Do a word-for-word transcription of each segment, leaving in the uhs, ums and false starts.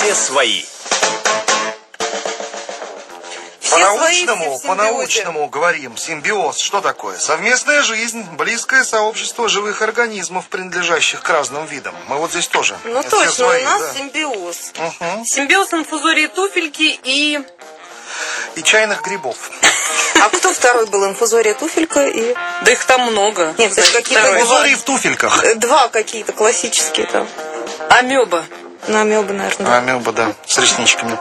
Все свои. По-научному, по-научному говорим, симбиоз. Что такое? Совместная жизнь, близкое сообщество живых организмов, принадлежащих к разным видам. Мы вот здесь тоже. Ну Все точно, свои, у нас да. симбиоз. Угу. Симбиоз инфузории туфельки и... И чайных грибов. А кто второй был? Инфузория туфелька и... Да их там много. Нет, Значит, какие-то второй. Инфузории в туфельках. Э, Два какие-то классические там. Амеба. На амебы, наверное. Амеба, да, с ресничками.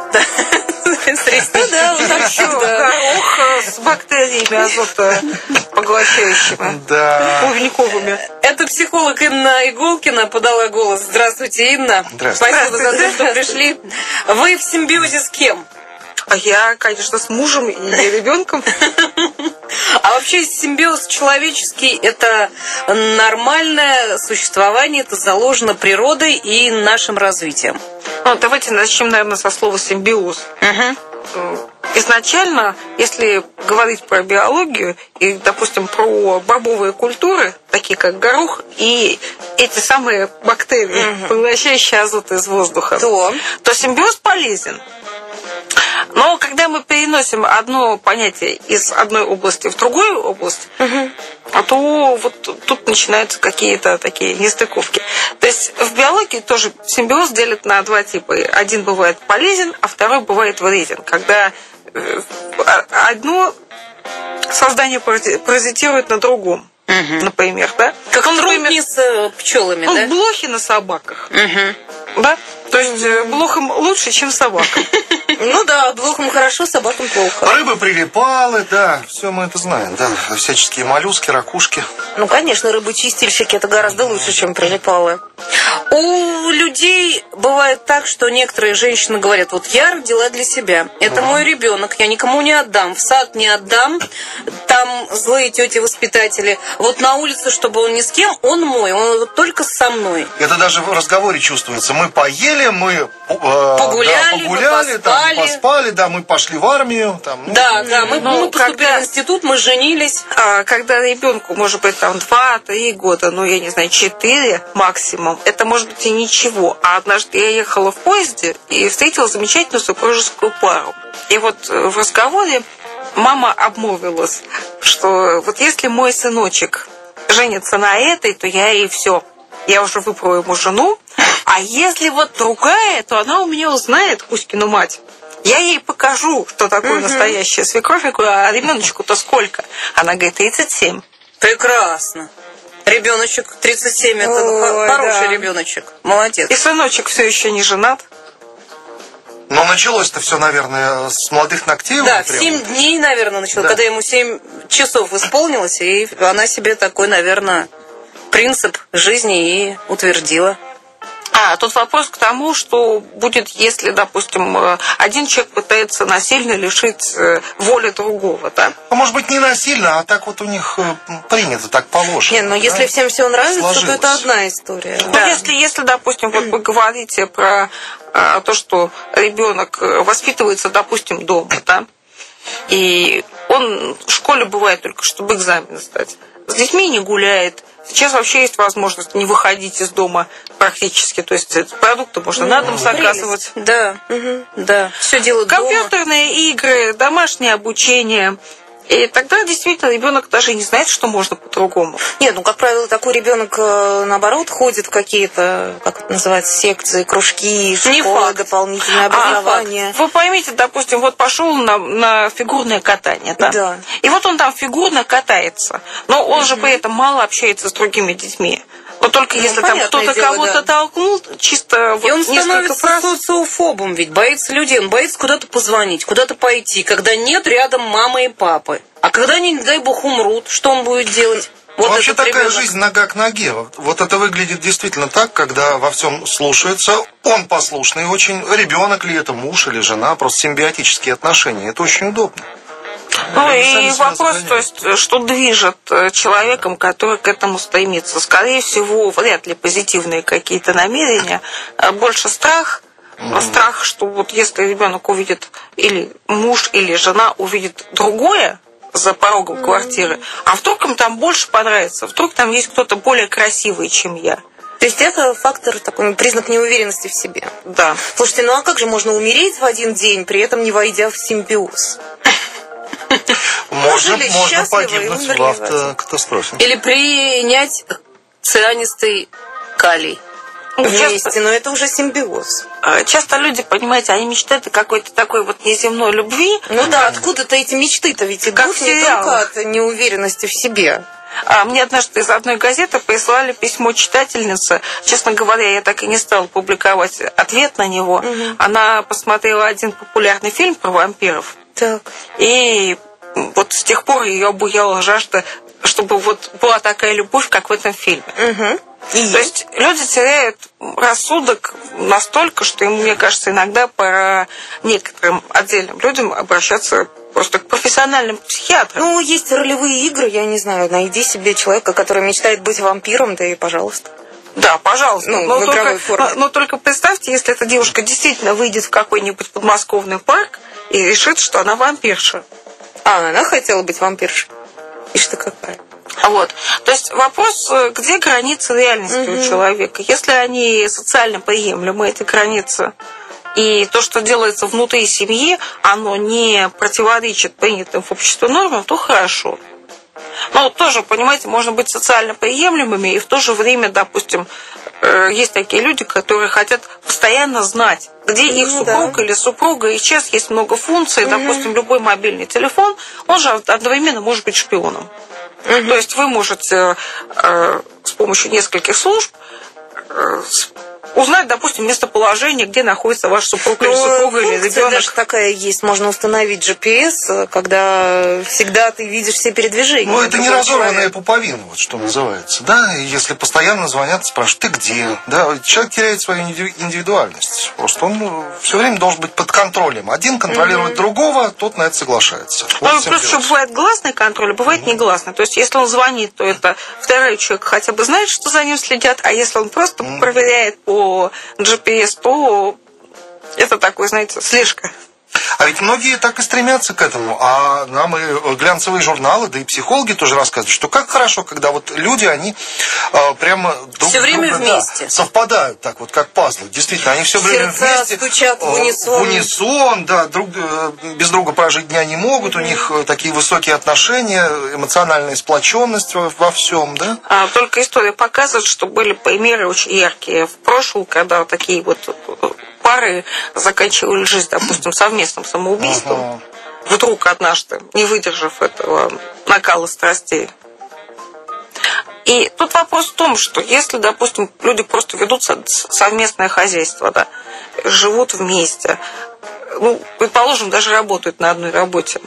Ну да, вот так всегда. Горох с бактериями азотопоглощающими. Да. Плавниковыми. Это психолог Инна Иголкина подала голос. Здравствуйте, Инна. Здравствуйте. Спасибо за то, что пришли. Вы в симбиозе с кем? А я, конечно, с мужем и ребенком. А вообще симбиоз человеческий – это нормальное существование, это заложено природой и нашим развитием. Ну, давайте начнем, наверное, со слова симбиоз. Угу. Изначально, если говорить про биологию и, допустим, про бобовые культуры, такие как горох, и эти самые бактерии, угу. поглощающие азот из воздуха, То. то симбиоз полезен. Но когда мы переносим одно понятие из одной области в другую область, угу. а то вот тут начинаются какие-то такие нестыковки. То есть в биологии тоже симбиоз делят на два типа. Один бывает полезен, а второй бывает вреден. Когда одно создание паразитирует на другом. Угу. Например, да? Как он трудни с пчелами, ну, да? Блохи на собаках. Угу. Да? То есть угу. блохам лучше, чем собакам. Ну да, блохам хорошо, собакам плохо. Рыбы прилипалы, да, все мы это знаем, да. Всяческие моллюски, ракушки. Ну, конечно, рыбы-чистильщики это гораздо лучше, чем прилипалы. У людей бывает так, что некоторые женщины говорят: вот я родила для себя, это мой ребенок, я никому не отдам, в сад не отдам, там злые тети-воспитатели, вот на улице, чтобы он ни с кем, он мой, он вот только со мной. Это даже в разговоре чувствуется. Мы поели, мы э, погуляли, да, погуляли мы там, поспали. поспали, да, мы пошли в армию. Там, ну, да, да, мы, ну, мы поступили когда... в институт, мы женились. А, когда ребенку, может быть, там два-три года, ну, я не знаю, четыре максимум, это может быть и ничего. А однажды я ехала в поезде и встретила замечательную супружескую пару. И вот в разговоре мама обмолвилась, что вот если мой сыночек женится на этой, то я и все. Я уже выбрала ему жену. А если вот другая, то она у меня узнает Кузькину мать. Я ей покажу, что такое угу. настоящая свекровь. Я говорю, а ребеночку-то сколько? Она говорит, тридцать семь. Прекрасно. Ребеночек тридцать семь, это Ой, хороший да. ребеночек. Молодец. И сыночек все еще не женат. Но началось-то все, наверное, с молодых ногтей. Да, в прям. семь дней, наверное, началось, Да. когда ему семь часов исполнилось, и она себе такой, наверное, принцип жизни и утвердила. А, тут вопрос к тому, что будет, если, допустим, один человек пытается насильно лишить воли другого, да? А может быть, не насильно, а так вот у них принято, так положено. Не, ну да? если всем все нравится, Сложилось. то это одна история. Ну, если, если, допустим, вот вы говорите про а, то, что ребенок воспитывается, допустим, дома, да, и он в школе бывает только, чтобы экзамены сдать, с детьми не гуляет. Сейчас вообще есть возможность не выходить из дома практически. То есть продукты можно на дом заказывать. Да, угу. да. Все делают Компьютерные дома. игры, домашнее обучение. И тогда действительно ребенок даже не знает, что можно по-другому. Нет, ну, как правило, такой ребенок, наоборот, ходит в какие-то, как это называется, секции, кружки, школы, дополнительное образование. А, вы поймите, допустим, вот пошел на, на фигурное катание, да? Да. И вот он там фигурно катается, но он же при этом мало общается с другими детьми. Но только ну, если там кто-то дело, кого-то да. толкнул, чисто вот и он несколько становится фраз... социофобом, ведь боится людей, он боится куда-то позвонить, куда-то пойти, когда нет рядом мамы и папы. А когда они, не дай бог, умрут, что он будет делать? Вот вообще такая ребенок. жизнь нога к ноге. Вот это выглядит действительно так, когда во всем слушается, он послушный очень, ребенок ли это, муж или жена, просто симбиотические отношения. Это очень удобно. Ну и вопрос, то есть, что движет человеком, который к этому стремится. Скорее всего, вряд ли позитивные какие-то намерения, а больше страх. Mm-hmm. Страх, что вот если ребенок увидит, или муж, или жена увидит другое за порогом mm-hmm. квартиры, а вдруг им там больше понравится, вдруг там есть кто-то более красивый, чем я. То есть это фактор, такой признак неуверенности в себе. Да. Слушайте, ну а как же можно умереть в один день, при этом не войдя в симбиоз? Можно, можно погибнуть в автокатастрофе. Или принять цианистый калий. Вместе, но это уже симбиоз. Часто люди, понимаете, они мечтают о какой-то такой вот неземной любви. Ну да, откуда-то эти мечты-то ведь идут не только от неуверенности в себе. А мне однажды из одной газеты прислали письмо читательницы. Честно говоря, я так и не стала публиковать ответ на него. Угу. Она посмотрела один популярный фильм про вампиров. Так. И вот с тех пор ее обуяла жажда, чтобы вот была такая любовь, как в этом фильме. Угу. И? То есть люди теряют рассудок настолько, что им, мне кажется, иногда пора некоторым отдельным людям обращаться просто к профессиональным психиатрам. Ну, есть ролевые игры, я не знаю, найди себе человека, который мечтает быть вампиром, да и пожалуйста. Да, пожалуйста. Ну, но, в только, форме. но, но только представьте, если эта девушка действительно выйдет в какой-нибудь подмосковный парк и решит, что она вампирша. А, она хотела быть вампиршей. Ишь ты какая. Вот. То есть вопрос, где границы реальности угу. у человека. Если они социально приемлемы, эти границы, и то, что делается внутри семьи, оно не противоречит принятым в обществе нормам, то хорошо. Но тоже, понимаете, можно быть социально приемлемыми, и в то же время, допустим, есть такие люди, которые хотят постоянно знать, где ну, их супруг да. или супруга. И сейчас есть много функций. Угу. Допустим, любой мобильный телефон, он же одновременно может быть шпионом. Угу. То есть вы можете э, с помощью нескольких служб э, узнать, допустим, местоположение, где находится ваш супруг или супруга или ребенок. Даже такая есть, можно установить джи пи эс, когда всегда ты видишь все передвижения. Ну, это не разорванная пуповина, вот что называется. Да, и если постоянно звонят, спрашивают, ты где? Да, человек теряет свою индивидуальность. Просто он все время должен быть под контролем. Один контролирует mm-hmm. другого, тот на это соглашается. Вот ну, просто что бывает гласный контроль, а бывает mm-hmm. негласный. То есть, если он звонит, то это второй человек хотя бы знает, что за ним следят, а если он просто mm-hmm. проверяет по джи пи эс, то это такой, знаете, слежка. А ведь многие так и стремятся к этому. А нам и глянцевые журналы, да и психологи тоже рассказывают, что как хорошо, когда вот люди, они э, прямо друг все время друга, вместе. Да, совпадают так вот, как пазлы. Действительно, они все время сердца вместе. стучат в унисон. В унисон, да, друг, без друга прожить дня не могут. Mm-hmm. У них такие высокие отношения, эмоциональная сплоченность во, во всем, да? А, только история показывает, что были примеры очень яркие в прошлом, когда такие вот пары заканчивали жизнь, допустим, совместным самоубийством, uh-huh. вдруг однажды, не выдержав этого накала страстей. И тут вопрос в том, что если, допустим, люди просто ведут совместное хозяйство, да, живут вместе, ну, предположим, даже работают на одной работе,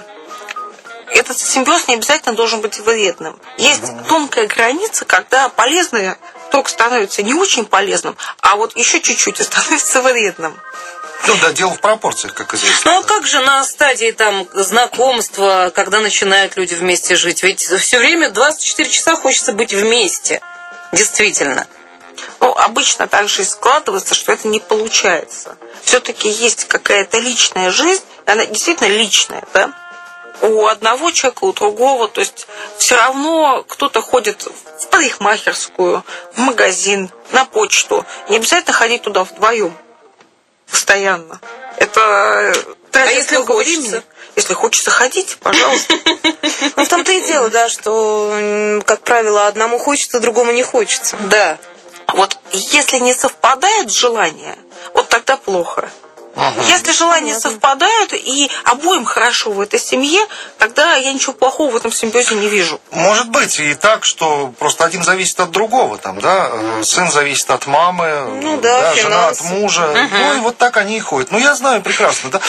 этот симбиоз не обязательно должен быть вредным. Есть uh-huh. тонкая граница, когда полезное только становится не очень полезным, а вот еще чуть-чуть и становится вредным. Ну да, дело в пропорциях, как известно. Ну а как же на стадии там знакомства, когда начинают люди вместе жить? Ведь все время двадцать четыре часа хочется быть вместе. Действительно. Ну, обычно так же и складывается, что это не получается. Все-таки есть какая-то личная жизнь, она действительно личная, да? У одного человека, у другого. То есть все равно кто-то ходит в парикмахерскую, в магазин, на почту. Не обязательно ходить туда вдвоем постоянно. Это тратит а если много хочется? времени. Если хочется ходить, пожалуйста. Ну, в том-то и дело, да, что, как правило, одному хочется, другому не хочется. Да. Вот если не совпадают желания, вот тогда плохо. Ага. Если желания ага. совпадают и обоим хорошо в этой семье, тогда я ничего плохого в этом симбиозе не вижу. Может быть и так, что просто один зависит от другого, там, да, сын зависит от мамы, ну, да, да, жена от мужа, ага. ну и вот так они и ходят. Ну я знаю прекрасно, да,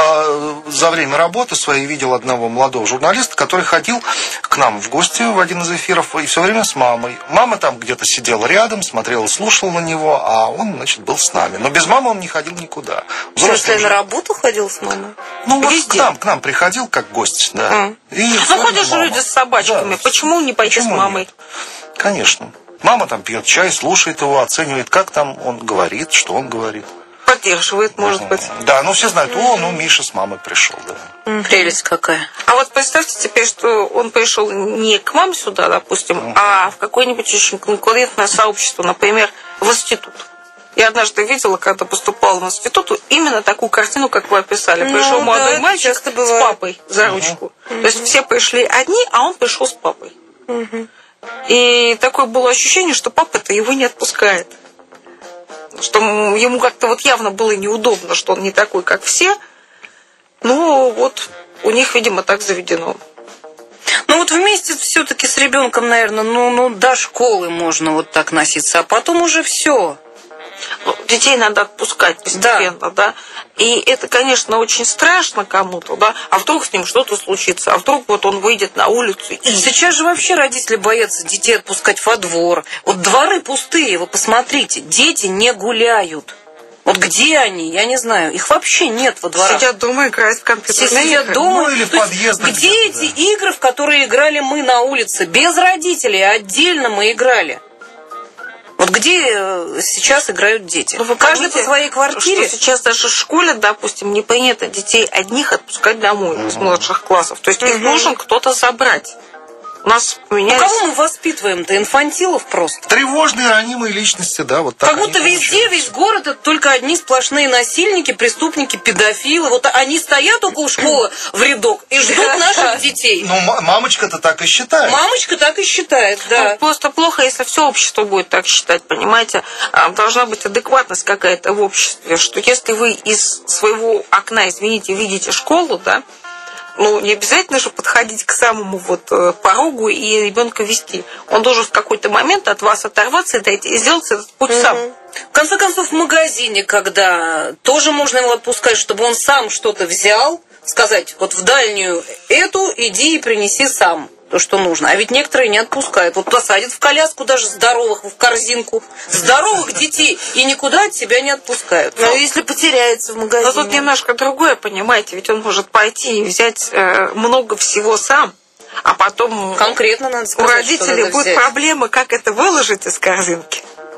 за время работы своей видел одного молодого журналиста, который ходил к нам в гости в один из эфиров и все время с мамой. Мама там где-то сидела рядом, смотрела, слушала на него, а он, значит, был с нами. Но без мамы он не ходил никуда. В смысле, на работу ходил с мамой? Ну, вот к нам, к нам приходил как гость, да. А. И ну, ходят же люди с собачками. Да. Почему не пойти Почему с мамой? Нет? Конечно. Мама там пьет чай, слушает его, оценивает, как там он говорит, что он говорит. Поддерживает, может mm-hmm. быть. Да, ну все знают, о, ну Миша с мамой пришел, да. Mm-hmm. Прелесть какая. А вот представьте теперь, что он пришел не к маме сюда, допустим, mm-hmm. а в какое-нибудь очень конкурентное сообщество, например, в институт. Я однажды видела, когда поступала в институт, именно такую картину, как вы описали. Пришел ну, молодой да, мальчик с папой за ручку. Uh-huh. То есть все пришли одни, а он пришел с папой. Uh-huh. И такое было ощущение, что папа-то его не отпускает. Что ему как-то вот явно было неудобно, что он не такой, как все. Но вот у них, видимо, так заведено. Ну вот вместе все-таки с ребенком, наверное, ну, ну до школы можно вот так носиться, а потом уже все. Ну, детей надо отпускать постепенно, да. да. И это, конечно, очень страшно кому-то, да. А вдруг с ним что-то случится, а вдруг вот он выйдет на улицу. И... Сейчас же вообще родители боятся детей отпускать во двор. Вот дворы пустые, вы посмотрите, дети не гуляют. Вот где они, я не знаю, их вообще нет во дворах. Сидят дома, играют в компьютерные Сидят игры. дома, ну, или в подъездах. Где эти да. игры, в которые играли мы на улице? Без родителей, отдельно мы играли. Вот где сейчас играют дети? Ну, вы каждый по своей квартире. Что сейчас даже в школе, допустим, не принято детей одних отпускать домой mm-hmm. из младших классов. То есть mm-hmm. их должен кто-то забрать. У нас поменялись... Ну, кого мы воспитываем-то? Инфантилов просто. Тревожные, ранимые личности, да, вот так. Как будто везде, весь город, это только одни сплошные насильники, преступники, педофилы. Вот они стоят около школы в рядок и ждут наших детей. Ну, мамочка-то так и считает. Мамочка так и считает, да. Ну, просто плохо, если все общество будет так считать, понимаете? Должна быть адекватность какая-то в обществе, что если вы из своего окна, извините, видите школу, да, ну, не обязательно же подходить к самому вот порогу и ребенка вести. Он должен в какой-то момент от вас оторваться и дойти, и сделать этот путь угу. сам. В конце концов, в магазине, когда тоже можно его отпускать, чтобы он сам что-то взял, сказать, вот в дальнюю эту иди и принеси сам то, что нужно. А ведь некоторые не отпускают. Вот посадят в коляску даже здоровых, в корзинку. Здоровых детей и никуда от себя не отпускают. Но если потеряется в магазине. Но тут немножко другое, понимаете, ведь он может пойти и взять э, много всего сам, а потом конкретно надо сказать, у родителей будут проблемы, как это выложить из корзинки.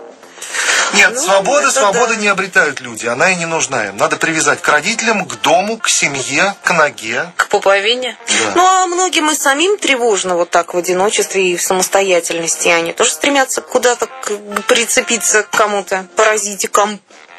Нет, ну, свободы, свободы да. не обретают люди. Она и не нужна им. Надо привязать к родителям, к дому, к семье, к ноге. К пуповине. Да. Ну, а многим и самим тревожно вот так в одиночестве и в самостоятельности. Они тоже стремятся куда-то прицепиться к кому-то, паразитикам.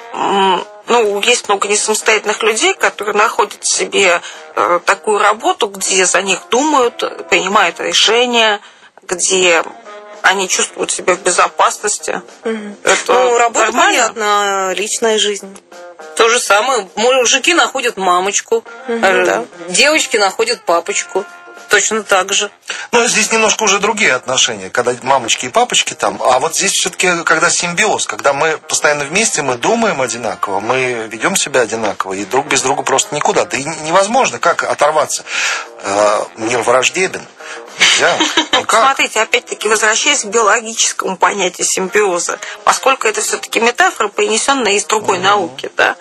Ну, есть много несамостоятельных людей, которые находят себе э, такую работу, где за них думают, принимают решения, где... они чувствуют себя в безопасности. Угу. Это ну, работа, нормально. Понятно, личная жизнь. То же самое. Мужики находят мамочку, угу, да. Девочки находят папочку. Точно так же. Но здесь немножко уже другие отношения, когда мамочки и папочки там. А вот здесь все-таки, когда симбиоз, когда мы постоянно вместе, мы думаем одинаково, мы ведем себя одинаково, и друг без друга просто никуда. Да и невозможно, как оторваться. Мир враждебен. Да, смотрите, опять-таки, возвращаясь к биологическому понятию симбиоза, поскольку это все-таки метафора, принесенная из другой mm-hmm. науки, да,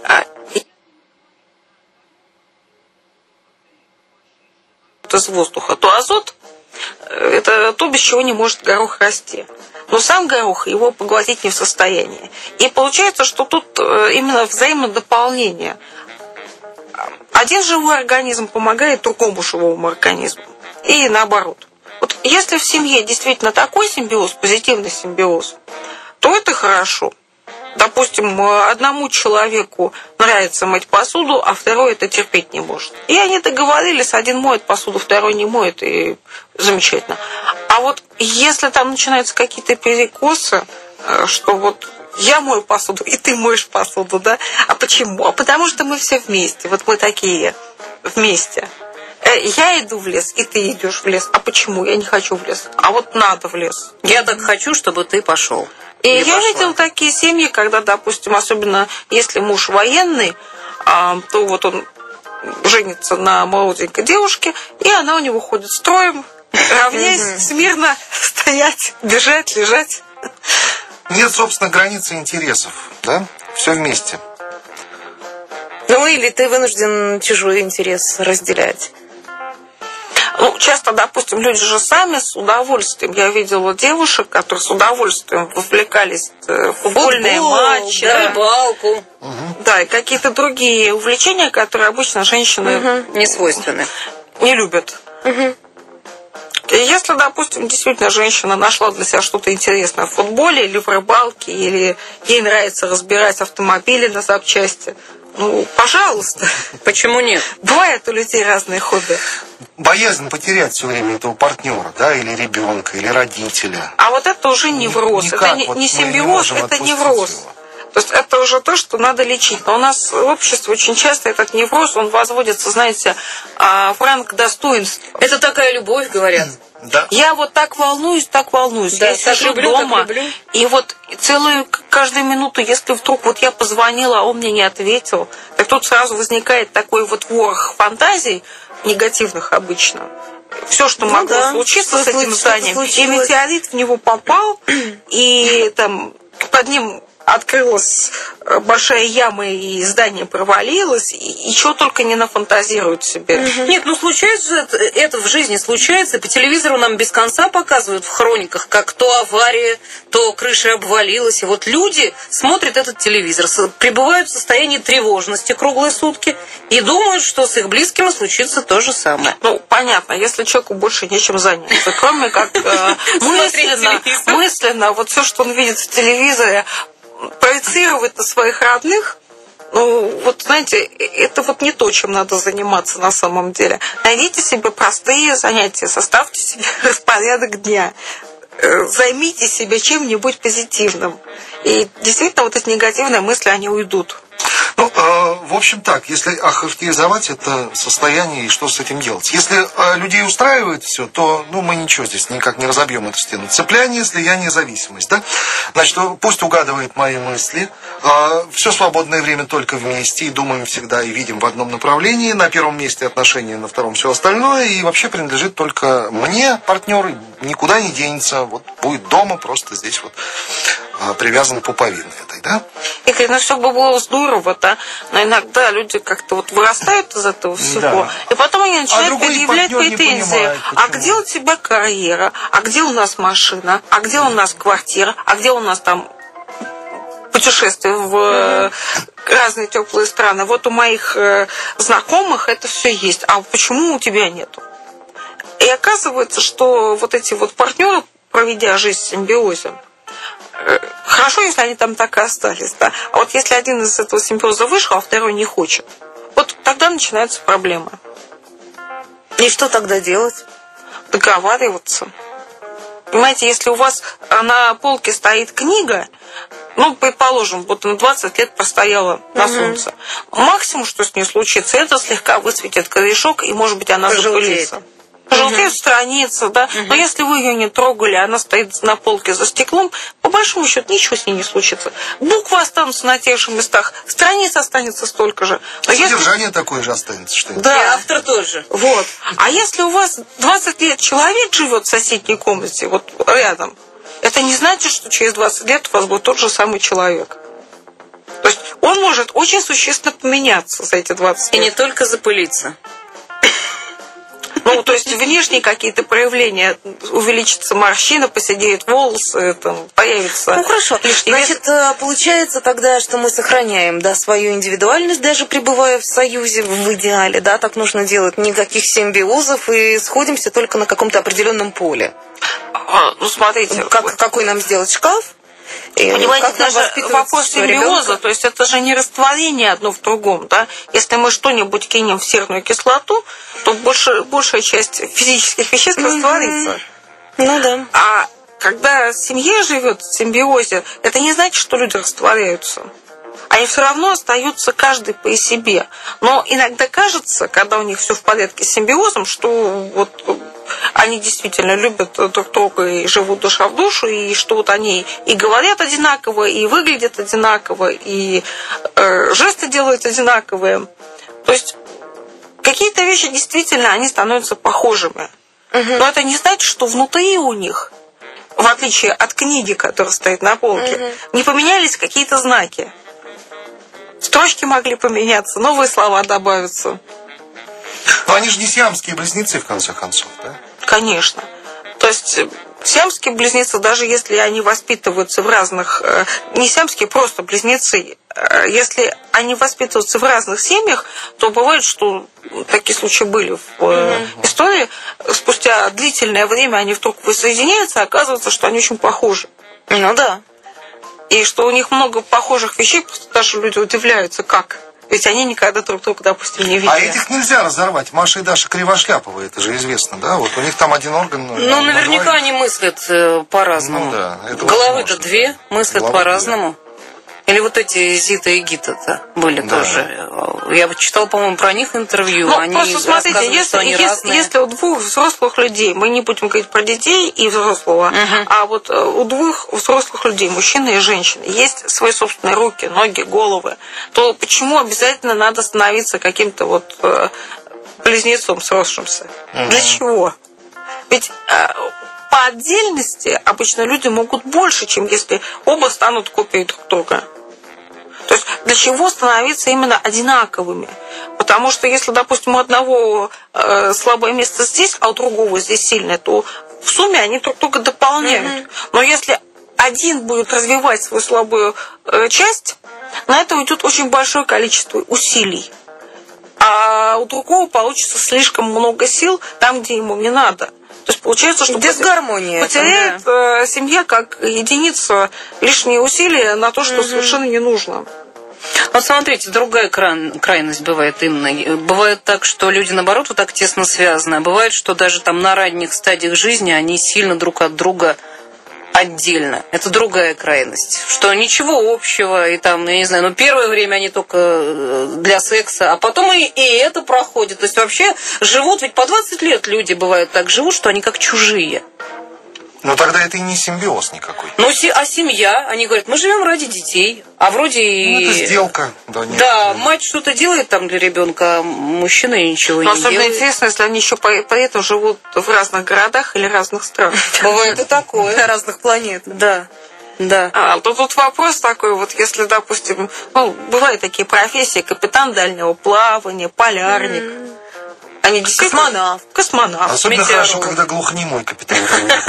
из воздуха, то азот – это то, без чего не может горох расти. Но сам горох его поглотить не в состоянии. И получается, что тут именно взаимодополнение. Один живой организм помогает другому живому организму. И наоборот. Вот если в семье действительно такой симбиоз, позитивный симбиоз, то это хорошо. Допустим, одному человеку нравится мыть посуду, а второй это терпеть не может. И они договорились, один моет посуду, второй не моет, и замечательно. А вот если там начинаются какие-то перекосы, что вот я мою посуду, и ты моешь посуду, да? А почему? А потому что мы все вместе. Вот мы такие вместе. Я иду в лес, и ты идешь в лес. А почему? Я не хочу в лес. А вот надо в лес. Я так хочу, чтобы ты пошел. И я пошла. Видела такие семьи, когда, допустим, особенно если муж военный, то вот он женится на молоденькой девушке, и она у него ходит строем, равняясь, смирно стоять, бежать, лежать. Нет, собственно, границы интересов, да? Все вместе. Ну, или ты вынужден чужой интерес разделять. Ну, часто, допустим, люди же сами с удовольствием. Я видела девушек, которые с удовольствием вовлекались в футбольные Футбол, матчи. Да, рыбалку. Угу. Да, и какие-то другие увлечения, которые обычно женщины угу. не свойственны. Не любят. Угу. Если, допустим, действительно женщина нашла для себя что-то интересное в футболе или в рыбалке, или ей нравится разбирать автомобили на запчасти, ну, пожалуйста. Почему нет? Бывают у людей разные хобби. Боязнь потерять все время этого партнера, да, или ребенка, или родителя. А вот это уже невроз. Никак, это не, вот не мы не симбиоз, можем это отпустить невроз. его. То есть это уже то, что надо лечить. Но у нас в обществе очень часто этот невроз, он возводится, знаете, в ранг достоинства. Это такая любовь, говорят. Да. Я вот так волнуюсь, так волнуюсь. Да, я так сижу люблю, дома, так люблю. и вот целую каждую минуту, если вдруг вот я позвонила, а он мне не ответил, так тут сразу возникает такой вот ворох фантазий, негативных обычно. Все, что ну, могло да. случиться что с этим зданием. случилось. И метеорит в него попал, и там под ним открылась большая яма, и здание провалилось, и, и чего только не нафантазируют себе. Угу. Нет, ну случается же это, это в жизни случается. По телевизору нам без конца показывают в хрониках, как то авария, то крыша обвалилась. И вот люди смотрят этот телевизор, пребывают в состоянии тревожности круглые сутки и думают, что с их близкими случится то же самое. Ну, понятно, если человеку больше нечем заняться, кроме как мысленно, мысленно, вот все, что он видит в телевизоре, проецировать на своих родных, ну, вот, знаете, это вот не то, чем надо заниматься на самом деле. Найдите себе простые занятия, составьте себе распорядок дня, займите себя чем-нибудь позитивным. И действительно, вот эти негативные мысли, они уйдут. Ну, э, в общем так, если охарактеризовать это состояние и что с этим делать. Если э, людей устраивает все, то ну, мы ничего здесь никак не разобьем эту стену. Цепляние, слияние, зависимость. Да? Значит, пусть угадывает мои мысли. Э, все свободное время только вместе. И думаем всегда и видим в одном направлении. На первом месте отношения, на втором все остальное. И вообще принадлежит только мне, партнер, никуда не денется. Вот будет дома, просто здесь вот э, привязан к пуповине этой, да? Игорь, ну все бы было здорово, да, но иногда люди как-то вот вырастают из этого всего, да. И потом они начинают а предъявлять претензии. А где у тебя карьера? А где у нас машина? А где у нас квартира? А где у нас там путешествия в mm-hmm. разные теплые страны? Вот у моих знакомых это все есть. А почему у тебя нету? И оказывается, что вот эти вот партнеры, проведя жизнь в симбиозе, хорошо, если они там так и остались, да. А вот если один из этого симбиоза вышел, а второй не хочет, вот тогда начинаются проблемы. И что тогда делать? Договариваться. Понимаете, если у вас на полке стоит книга, ну, предположим, вот на двадцать лет простояла на угу. солнце, максимум, что с ней случится, это слегка высветит корешок, и, может быть, она запылится. Желтеют угу. страницы, да. Угу. Но если вы ее не трогали, она стоит на полке за стеклом, по большому счету ничего с ней не случится. Буквы останутся на тех же местах, страниц останется столько же. Но содержание если... такое же останется, что это. Да. И автор тоже. Вот. А если у вас двадцать лет человек живет в соседней комнате, вот рядом, это не значит, что через двадцать лет у вас будет тот же самый человек. То есть он может очень существенно поменяться за эти двадцать лет. И не только запылиться. Ну, то есть внешние какие-то проявления, увеличится морщина, посидеют волосы, там, появится... Ну, хорошо. Значит, вес. Получается тогда, что мы сохраняем, да, свою индивидуальность, даже пребывая в союзе, в идеале, да, так нужно делать, никаких симбиозов, и сходимся только на каком-то определенном поле. А, ну, смотрите... Как, какой нам сделать шкаф? И понимаете, даже вопрос симбиоза, то есть это же не растворение одно в другом, да? Если мы что-нибудь кинем в серную кислоту, то больше, большая часть физических веществ mm-hmm. растворится. Ну да. А когда семья живет в симбиозе, это не значит, что люди растворяются. Они все равно остаются каждый по себе. Но иногда кажется, когда у них все в порядке с симбиозом, что вот они действительно любят друг друга и живут душа в душу, и что вот они и говорят одинаково, и выглядят одинаково, и э, жесты делают одинаковые. То есть какие-то вещи действительно они становятся похожими. Угу. Но это не значит, что внутри у них, в отличие от книги, которая стоит на полке, угу. не поменялись какие-то знаки. Строчки могли поменяться, новые слова добавятся. Но они же не сиамские близнецы, в конце концов, да? Конечно. То есть сиамские близнецы, даже если они воспитываются в разных... Не сиамские, просто близнецы. Если они воспитываются в разных семьях, то бывает, что такие случаи были в mm-hmm. истории. Спустя длительное время они вдруг воссоединяются, а оказывается, что они очень похожи. Ну да. И что у них много похожих вещей, просто даже люди удивляются, как. Ведь они никогда друг друга, допустим, не видели. А этих нельзя разорвать. Маша и Даша Кривошляповы, это же известно, да? Вот у них там один орган... Ну, наверняка двоих. Они мыслят э, по-разному. Ну, да, головы-то две, мыслят Головы по-разному. Две. Или вот эти Зита и Гита-то были да. тоже. Я бы читала, по-моему, про них интервью. Ну, они просто смотрите, если, они если, если у двух взрослых людей, мы не будем говорить про детей и взрослого, uh-huh. а вот у двух взрослых людей, мужчины и женщины, есть свои собственные руки, ноги, головы, то почему обязательно надо становиться каким-то вот э, близнецом сросшимся? Uh-huh. Для чего? Ведь... Э, по отдельности обычно люди могут больше, чем если оба станут копией друг друга. То есть для чего становиться именно одинаковыми? Потому что если, допустим, у одного э, слабое место здесь, а у другого здесь сильное, то в сумме они друг друга дополняют. Mm-hmm. Но если один будет развивать свою слабую э, часть, на это уйдет очень большое количество усилий. А у другого получится слишком много сил там, где ему не надо. То есть получается, что дисгармония потеряет да. семья как единица лишние усилия на то, что mm-hmm. совершенно не нужно. Вот смотрите, другая крайность бывает именно. Бывает так, что люди, наоборот, вот так тесно связаны. А бывает, что даже там на ранних стадиях жизни они сильно друг от друга отдельно. Это другая крайность. Что ничего общего, и там, я не знаю, ну, первое время они только для секса, а потом и, и это проходит. То есть вообще живут, ведь по двадцать лет люди бывают так живут, что они как чужие. Но тогда это и не симбиоз никакой. Ну, а семья, они говорят, мы живем ради детей, а вроде и... Ну, это сделка. Да, нет, да, мать что-то делает там для ребенка, а мужчина ничего Но не особенно делает. Интересно, если они еще при этом живут в разных городах или разных странах. Бывает и такое. На разных планетах. Да. Да. А, то тут вопрос такой, вот если, допустим, ну, бывают такие профессии, капитан дальнего плавания, полярник. Mm. Они космонавт. Космонавт. Особенно хорошо, когда глухонемой капитан.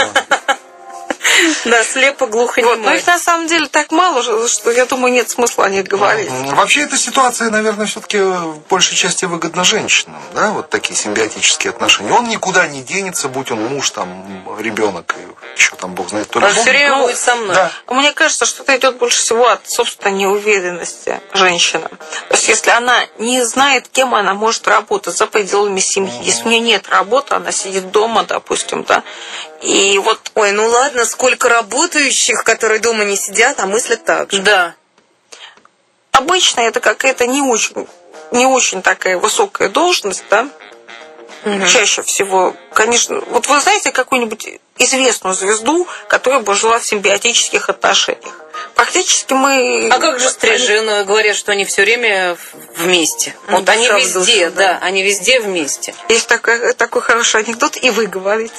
Да, слепо-глухонемой. Вот, но их на самом деле так мало, что я думаю, нет смысла о них говорить. Вообще эта ситуация, наверное, все-таки в большей части выгодна женщинам, да, вот такие симбиотические отношения. Он никуда не денется, будь он муж, там, ребенок, и еще там бог знает, то ли. Он все время будет со мной. Да. Мне кажется, что это идет больше всего от собственной неуверенности женщины. То есть, если она не знает, кем она может работать за пределами семьи, mm-hmm. если у нее нет работы, она сидит дома, допустим, да, и вот... Ой, ну ладно, сколько работающих, которые дома не сидят, а мыслят так же. Да. Обычно это какая-то не очень, не очень такая высокая должность, да? Угу. Чаще всего, конечно... Вот вы знаете какую-нибудь известную звезду, которая бы жила в симбиотических отношениях? Практически мы... А как же Стриженовы говорят, что они все время вместе? Вот ну, они везде, душу, да. да, они везде вместе. Есть такой, такой хороший анекдот, и вы говорите.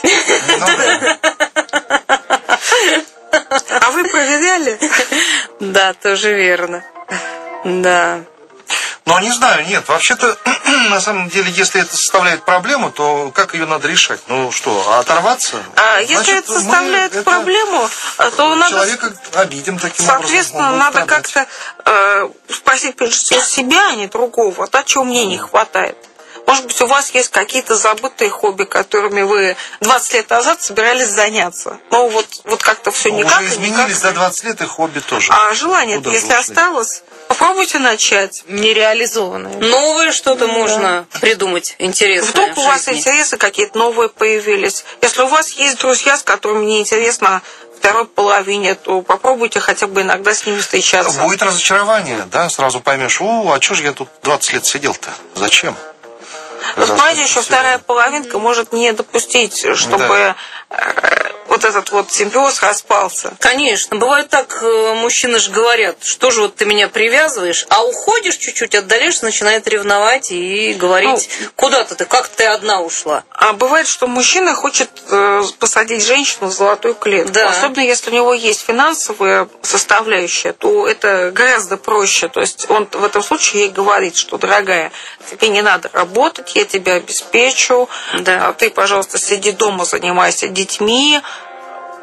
А вы проверяли? Да, тоже верно. Да. Ну, не знаю, нет. Вообще-то, на самом деле, если это составляет проблему, то как ее надо решать? Ну что, оторваться? А Значит, если это составляет это проблему, то надо... Человека обидим таким Соответственно, образом. надо как-то э, спросить прежде всего себя, а не другого, да, чего мне не хватает. Может быть, у вас есть какие-то забытые хобби, которыми вы двадцать лет назад собирались заняться. Но вот, вот как-то все никак. Уже изменились никак. За двадцать лет, и хобби тоже. А желание, если осталось, попробуйте начать. Нереализованное. Новое что-то да. можно придумать интересное. Вдруг у вас интересы какие-то новые появились. Если у вас есть друзья, с которыми неинтересно второй половине, то попробуйте хотя бы иногда с ними встречаться. Будет разочарование, да, сразу поймешь, о, а что же я тут двадцать лет сидел-то? Зачем? Вы понимаете, еще вторая половинка может не допустить, чтобы да. вот этот вот симбиоз распался. Конечно. Бывает так, мужчины же говорят, что же вот ты меня привязываешь, а уходишь чуть-чуть, отдаляешься, начинает ревновать и говорить, ну, куда-то ты, как ты одна ушла. А бывает, что мужчина хочет посадить женщину в золотую клетку. Да. Особенно если у него есть финансовая составляющая, то это гораздо проще. То есть он в этом случае ей говорит, что, дорогая, тебе не надо работать, я тебя обеспечу, да. ты, пожалуйста, сиди дома, занимайся детьми.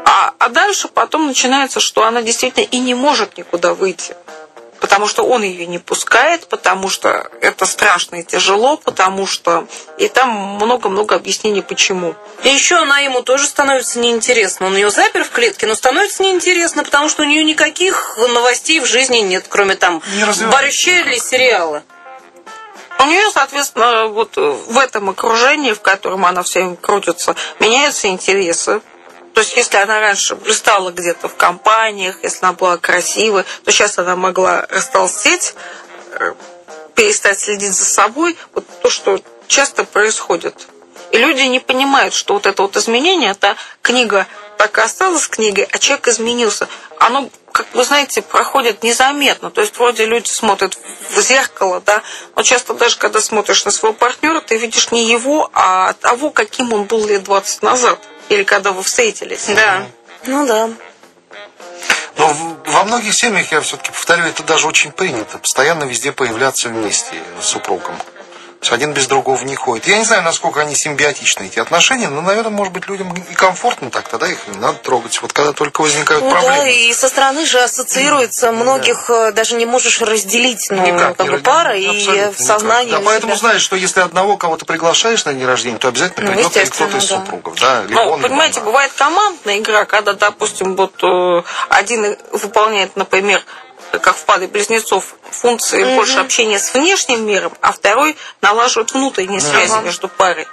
А, а дальше потом начинается, что она действительно и не может никуда выйти. Потому что он ее не пускает, потому что это страшно и тяжело, потому что... И там много-много объяснений, почему. И еще она ему тоже становится неинтересна. Он ее запер в клетке, но становится неинтересно, потому что у нее никаких новостей в жизни нет, кроме там борща или сериала. У нее, соответственно, вот в этом окружении, в котором она все время крутится, меняются интересы. То есть, если она раньше блистала где-то в компаниях, если она была красивой, то сейчас она могла растолстеть, перестать следить за собой. Вот то, что часто происходит. И люди не понимают, что вот это вот изменение, эта книга так и осталась книгой, а человек изменился. Оно, как вы знаете, проходит незаметно. То есть, вроде люди смотрят в зеркало, да, но часто даже, когда смотришь на своего партнера, ты видишь не его, а того, каким он был лет двадцать назад. Или когда вы встретились. Да. Ну да. Но во многих семьях, я все-таки повторю, это даже очень принято. Постоянно везде появляться вместе с супругом. То есть один без другого не ходит. Я не знаю, насколько они симбиотичны, эти отношения, но, наверное, может быть, людям и комфортно так, тогда их не надо трогать. Вот когда только возникают ну, проблемы. Да, и со стороны же ассоциируется, многих да. даже не можешь разделить, ну, никак, как бы пара, и в сознании. Да, поэтому себя... знаешь, что если одного кого-то приглашаешь на день рождения, то обязательно придет ну, кто-то из да. супругов. Да, ну, он, понимаете, либо бывает командная игра, когда, допустим, вот один выполняет, например, как в паре близнецов, функции mm-hmm. больше общения с внешним миром, а второй налаживает внутренние mm-hmm. связи между парой.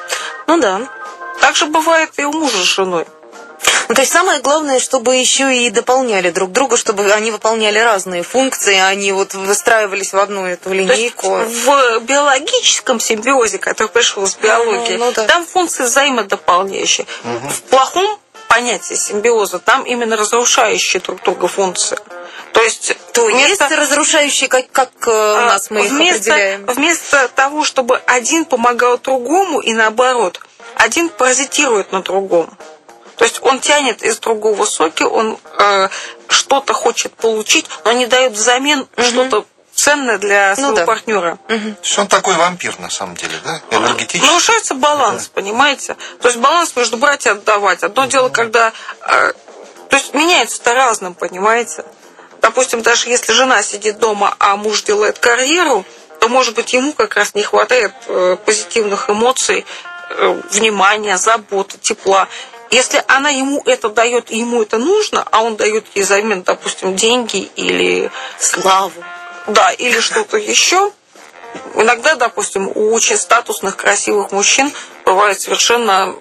Ну да. Так же бывает и у мужа с женой. Ну, то есть самое главное, чтобы еще и дополняли друг друга, чтобы они выполняли разные функции, они вот выстраивались в одну эту линейку. То есть в биологическом симбиозе, который пришел с биологии, ну, ну, да. там функции взаимодополняющие. Mm-hmm. В плохом понятии симбиоза там именно разрушающие друг друга функции. То есть, то вместо, есть разрушающие, как, как у нас мы вместо, их определяем. Вместо того, чтобы один помогал другому и наоборот, один паразитирует на другом. То есть он тянет из другого соки, он э, что-то хочет получить, но не дает взамен угу. что-то ценное для своего ну, да. партнера. Угу. То есть он такой вампир на самом деле, да? Энергетический. Нарушается баланс, да. понимаете? То есть баланс между брать и отдавать. Одно дело, когда... Э, то есть меняется-то разным, понимаете? Допустим, даже если жена сидит дома, а муж делает карьеру, то, может быть, ему как раз не хватает э, позитивных эмоций, э, внимания, заботы, тепла. Если она ему это дает, и ему это нужно, а он дает ей взамен, допустим, деньги или славу, да, или что-то еще. Иногда, допустим, у очень статусных, красивых мужчин бывают совершенно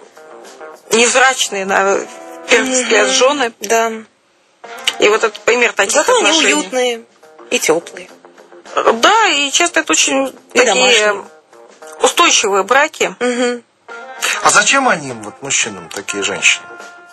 невзрачные, на первый взгляд, жены. Да. И вот это пример таких Зато отношений. Они уютные и теплые. Да, и часто это очень и такие домашние. Устойчивые браки. Угу. А зачем они, вот мужчинам, такие женщины?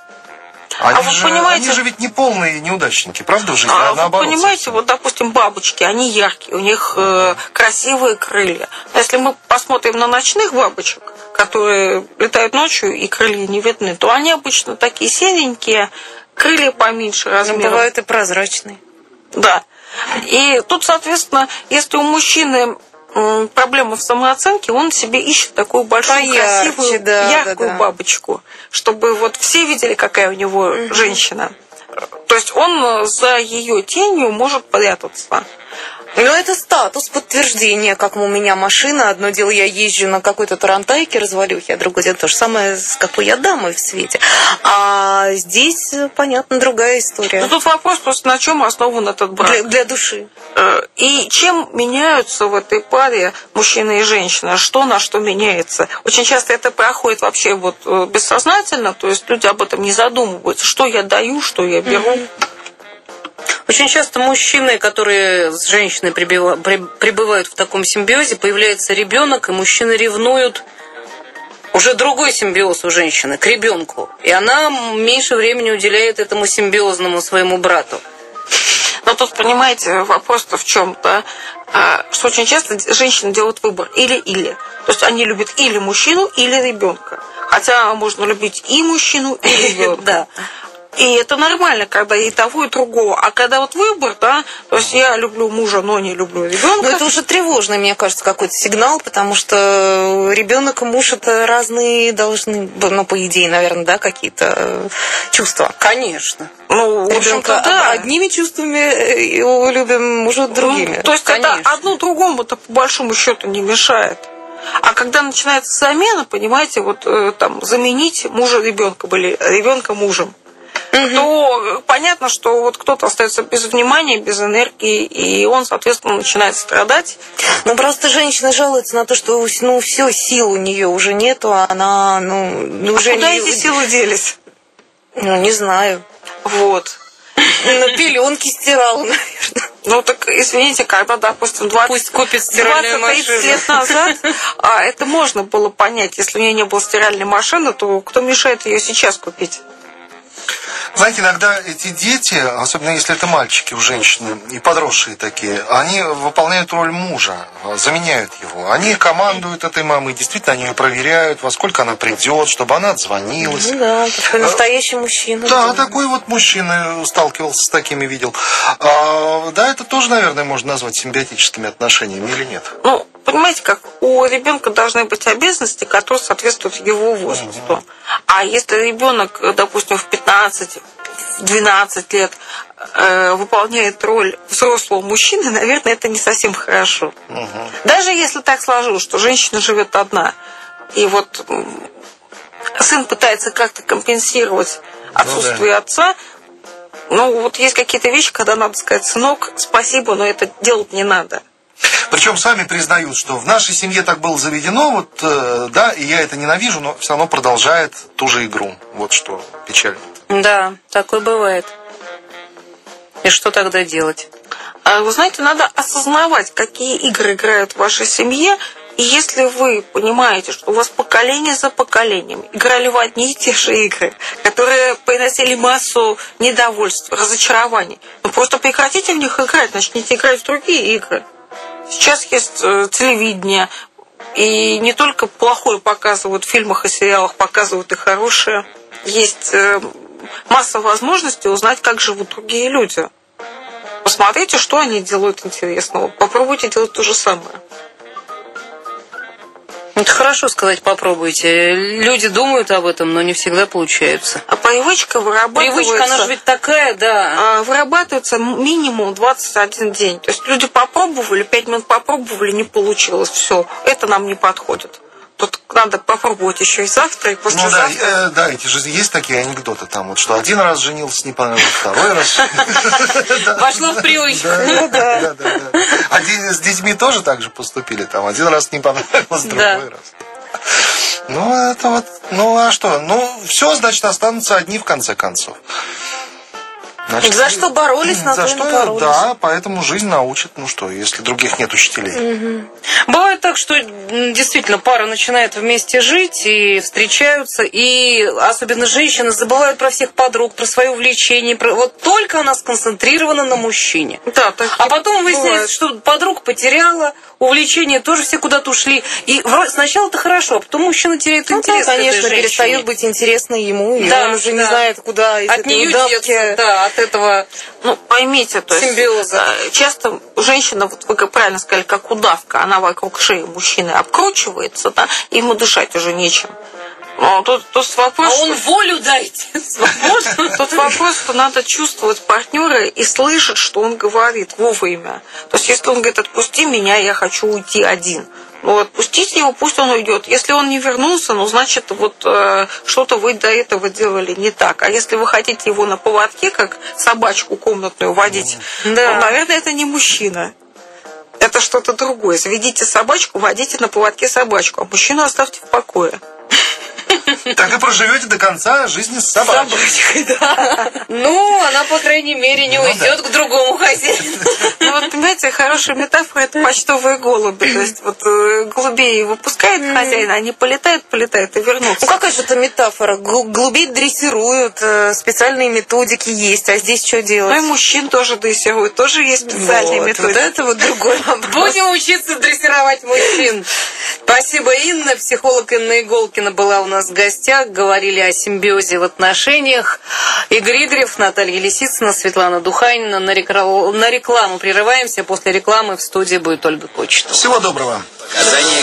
Они, а же, понимаете, они же ведь не полные неудачники, правда, в жизни? А, а наоборот, вы понимаете, совсем. Вот, допустим, бабочки, они яркие, у них э, красивые крылья. Но если мы посмотрим на ночных бабочек, которые летают ночью и крылья не видны, то они обычно такие серенькие, крылья поменьше размером. Но бывают и прозрачные. Да. И тут, соответственно, если у мужчины проблема в самооценке, он себе ищет такую большую, Поярче, красивую, да, яркую да, да. бабочку, чтобы вот все видели, какая у него угу. женщина. То есть он за ее тенью может прятаться. Но это статус, подтверждение, как у меня машина. Одно дело, я езжу на какой-то тарантайке, развалюхе, а другое дело то же самое, с какой я дамой в свете. А здесь, понятно, другая история. Ну, тут вопрос просто, на чем основан этот брак. Для, для души. И чем меняются в этой паре мужчина и женщина? Что на что меняется? Очень часто это проходит вообще вот бессознательно, то есть люди об этом не задумываются. Что я даю, что я беру. Mm-hmm. Очень часто мужчины, которые с женщиной пребывают в таком симбиозе, появляется ребенок, и мужчины ревнуют уже другой симбиоз у женщины, к ребенку. И она меньше времени уделяет этому симбиозному своему брату. Но тут, понимаете, вопрос-то в чем-то, что очень часто женщины делают выбор или-или. То есть они любят или мужчину, или ребенка. Хотя можно любить и мужчину, и ребенка. Да. И это нормально, когда и того, и другого. А когда вот выбор, да, то есть я люблю мужа, но не люблю ребенка. Ну, это уже тревожный, мне кажется, какой-то сигнал, потому что ребенок и муж это разные должны, ну, по идее, наверное, да, какие-то чувства. Конечно. Ну, в Ребенка да. одними чувствами его любим, мужа другими. Ну, то есть Конечно. это одно другому-то по большому счету не мешает. А когда начинается замена, понимаете, вот там заменить мужа ребенка были, ребенка мужем, угу. то понятно, что вот кто-то остается без внимания, без энергии, и он, соответственно, начинает страдать. Ну, просто женщина жалуется на то, что, ну, все, сил у нее уже нету, а она, ну, уже... А куда не... эти силы делись? Ну, не знаю. Вот. На пеленки стирала, наверное. Ну, так, извините, когда, допустим, двадцать тридцать лет назад а, это можно было понять. Если у нее не было стиральной машины, то кто мешает ее сейчас купить? Знаете, иногда эти дети, особенно если это мальчики у женщины, и подросшие такие, они выполняют роль мужа, заменяют его. Они командуют этой мамой, действительно, они ее проверяют, во сколько она придет, чтобы она отзвонилась. Ну да, такой настоящий мужчина. Да, такой вот мужчина, сталкивался с такими, видел. А, да, это тоже, наверное, можно назвать симбиотическими отношениями или нет? Ну, понимаете, как у ребенка должны быть обязанности, которые соответствуют его возрасту. Uh-huh. А если ребенок, допустим, в пятнадцать-двенадцать лет э, выполняет роль взрослого мужчины, наверное, это не совсем хорошо. Uh-huh. Даже если так сложилось, что женщина живет одна, и вот сын пытается как-то компенсировать отсутствие ну, да. отца, ну вот есть какие-то вещи, когда надо сказать: сынок, спасибо, но это делать не надо. Причем сами признают, что в нашей семье так было заведено, вот, э, да, и я это ненавижу, но все равно продолжает ту же игру. Вот что печально. Да, такое бывает. И что тогда делать? Вы знаете, надо осознавать, какие игры играют в вашей семье. И если вы понимаете, что у вас поколение за поколением играли в одни и те же игры, которые приносили массу недовольств, разочарований, ну просто прекратите в них играть, начните играть в другие игры. Сейчас есть телевидение, и не только плохое показывают в фильмах и сериалах, показывают и хорошее. Есть масса возможностей узнать, как живут другие люди. Посмотрите, что они делают интересного. Попробуйте делать то же самое. Это хорошо сказать, попробуйте. Люди думают об этом, но не всегда получается. А привычка вырабатывается... Привычка, она же ведь такая, да. Вырабатывается минимум двадцать один день. То есть люди попробовали, пять минут попробовали, не получилось. Все, это нам не подходит. Тут надо попробовать еще и завтра, и послезавтра. Ну да, э, да, эти же есть такие анекдоты, там вот, что один раз женился, не понравилось, второй раз. Вошло в привычку. Да, да, да. С детьми тоже так же поступили, там один раз не понравилось, другой раз. Ну, это вот, ну а что? Ну, все, значит, останутся одни в конце концов. Значит, за что боролись, на за то что, и боролись. Да, поэтому жизнь научит, ну что, если других нет учителей. Угу. Бывает так, что действительно пара начинает вместе жить и встречаются, и особенно женщины забывают про всех подруг, про свое увлечение, про... вот только она сконцентрирована на мужчине. Да, а потом выясняется, что подруг потеряла, увлечения тоже все куда-то ушли. И сначала-то хорошо, а потом мужчина теряет ну, интерес. Да, конечно, перестает быть интересно ему, и да, он уже да. не знает, куда из от этой нее удавки... деться, да, от этого ну, поймите, то симбиоза. Есть, часто женщина, вот вы правильно сказали, как удавка, она вокруг шеи мужчины обкручивается, да, ему дышать уже нечем. Ну, тут, тут вопрос, а он что... волю дайте. Тут вопрос, что надо чувствовать партнера и слышать, что он говорит вовремя. То есть, если он говорит: отпусти меня, я хочу уйти один. Ну, отпустите его, пусть он уйдет. Если он не вернулся, ну, значит, вот э, что-то вы до этого делали не так. А если вы хотите его на поводке, как собачку комнатную водить, да. ну, наверное, это не мужчина. Это что-то другое. Заведите собачку, водите на поводке собачку, а мужчину оставьте в покое. Так и проживете до конца жизни с собачкой. Собачкой, да. Ну, она, по крайней мере, не уйдет к другому хозяину. Ну, вот, понимаете, хорошая метафора – это почтовые голуби. То есть, вот голубей выпускает хозяин, они полетают, полетают и вернутся. Ну, какая же это метафора? Голубей дрессируют, специальные методики есть, а здесь что делать? Ну, и мужчин тоже дрессируют, тоже есть специальные вот, методики. Вот это вот другой вопрос. Будем учиться дрессировать мужчин. Спасибо, Инна. Психолог Инна Иголкина была у нас в гостях. Говорили о симбиозе в отношениях. Игорь Игорев, Наталья Лисицына, Светлана Духанина. На рекламу, на рекламу прерываемся. После рекламы в студии будет Ольга Кочетова. Всего доброго.